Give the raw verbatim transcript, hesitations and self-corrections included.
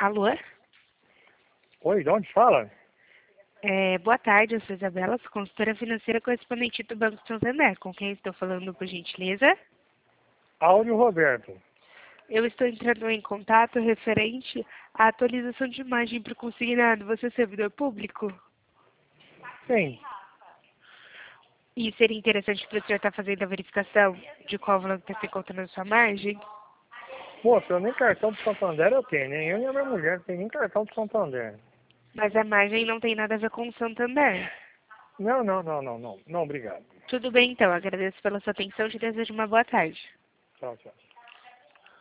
Alô? Oi, de onde fala? É, boa tarde, eu sou Isabela, sou consultora financeira correspondente do Banco Santander. Com quem estou falando, por gentileza? Áudio Roberto. Eu estou entrando em contato referente à atualização de imagem para o consignado. Você é servidor público? Sim. E seria interessante para o senhor estar fazendo a verificação de qual valor que está se encontrando na sua margem? Moça, eu nem cartão do Santander eu tenho, nem eu nem a minha mulher tem nem cartão do Santander. Mas a margem não tem nada a ver com o Santander. Não, não, não, não, não. Não, obrigado. Tudo bem, então. Agradeço pela sua atenção e te desejo uma boa tarde. Tchau, tchau.